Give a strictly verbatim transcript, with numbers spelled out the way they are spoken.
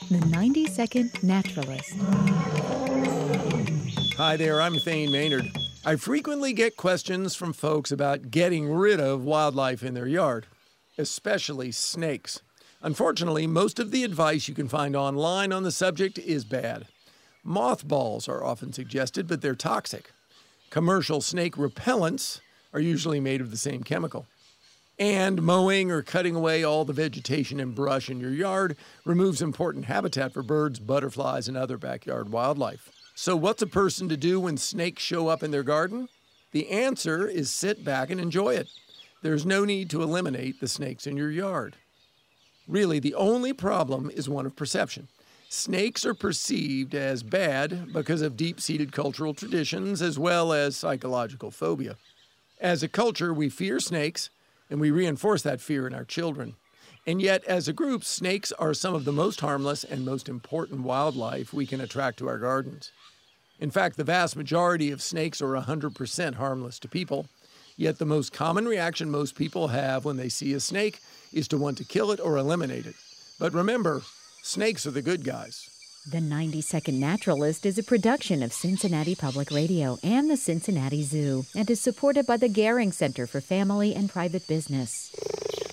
The ninety second Naturalist. Hi there, I'm Thane Maynard. I frequently get questions from folks about getting rid of wildlife in their yard, especially snakes. Unfortunately, most of the advice you can find online on the subject is bad. Mothballs are often suggested, but they're toxic. Commercial snake repellents are usually made of the same chemical. And mowing or cutting away all the vegetation and brush in your yard removes important habitat for birds, butterflies, and other backyard wildlife. So what's a person to do when snakes show up in their garden? The answer is sit back and enjoy it. There's no need to eliminate the snakes in your yard. Really, the only problem is one of perception. Snakes are perceived as bad because of deep-seated cultural traditions as well as psychological phobia. As a culture, we fear snakes, and we reinforce that fear in our children. And yet, as a group, snakes are some of the most harmless and most important wildlife we can attract to our gardens. In fact, the vast majority of snakes are one hundred percent harmless to people, yet the most common reaction most people have when they see a snake is to want to kill it or eliminate it. But remember, snakes are the good guys. The ninety second Naturalist is a production of Cincinnati Public Radio and the Cincinnati Zoo and is supported by the Gehring Center for Family and Private Business.